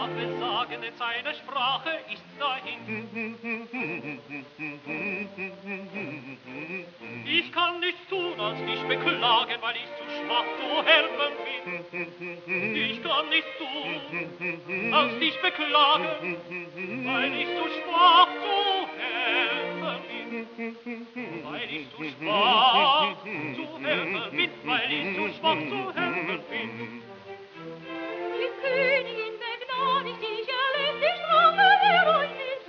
darf es sagen, denn seine Sprache ist dahin. Ich kann nichts tun, als dich beklagen, weil ich zu schwach zu helfen bin. Ich kann nichts tun, als dich beklagen, weil ich zu schwach zu helfen bin. Weil ich zu schwach zu helfen bin, weil ich zu schwach zu helfen bin. Die Königin begnadigt dich, erlässt die Strafe heroisch.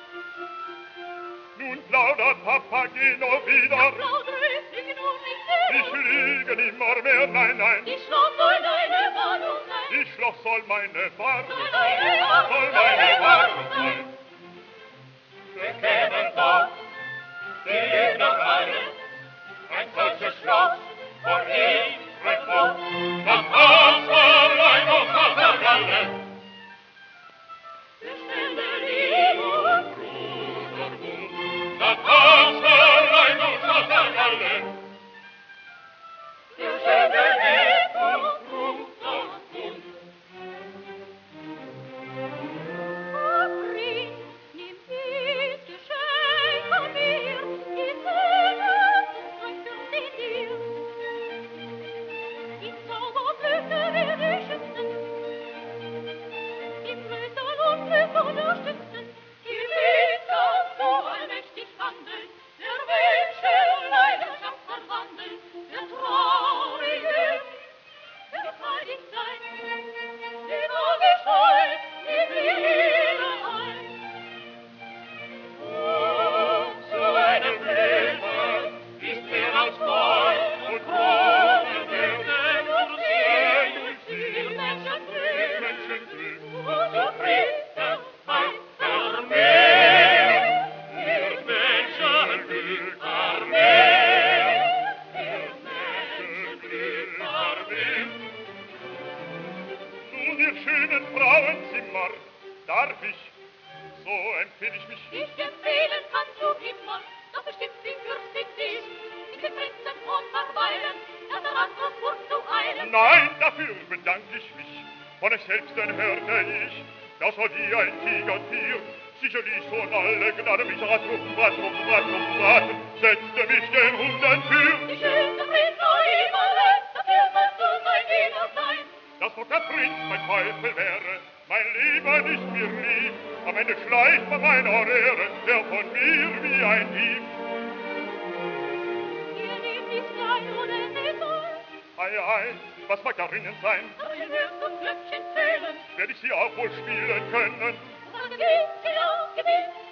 Nun plaudert Papageno wieder. Ja, plaudere, fliege nur nicht herum. Ich fliege nimmer mehr, nein, nein. Die Schloss soll deine Warnung sein. Die Schloss soll meine Warnung Soll sein. deine Warnung, Soll meine Warnung sein. Bekämen doch die Gegner alle ein solches Schloss vor ihrem Hof. Das Haus allein auf Vatergalle. Bestände Liebe und Bruderbund. Das Haus allein auf Vatergalle. bestände Liebe und Bruderbund. O Prinz, nimm dies Geschenk von mir, die Söhne leuchten in dir. Die Zauberblüte will dich schützen, im größeren Unglück unterstützen. Die Winter so allmächtig wandeln, der Wünsche Leidenschaft verwandeln, der Traurige wird heilig sein. Die Gestalt, die Liebe ein. Zu einem Leben ist mehr als Gold und Krone wert. Und viel Menschenglück, Menschenglück, Zufriedenheit vermehrt. Ihr Menschenglück vermehrt. Ihr Menschenglück vermehrt. Nun, ihr schönen Frauenzimmer, darf ich, so empfehl ich mich. Ich empfehlen kannst du immer, doch bestimmt die Fürstin dich, mit dem Prinzen und verweilen, dass an Frankfurt zu eilen. Nein, dafür bedank ich mich. Von euch selbst dann hörte ich, das war wie ein Tigertier. Sicherlich so alle Gnade mich ratum, setzte mich den Hunden für. Die schönste Prinz soll überall, dafür sollst du mein Diener sein. Dass doch der Prinz mein Teufel wäre, mein Lieber nicht mir lieb, am Ende schleicht von meiner Ehre, der von mir wie ein Dieb. Ihr nehmt dies klein oder nicht soll, Ei, was mag darinnen sein? darin hörst du Glöckchen zählen, Werd ich sie auch wohl spielen können? und dann geht sie auf Gewinn.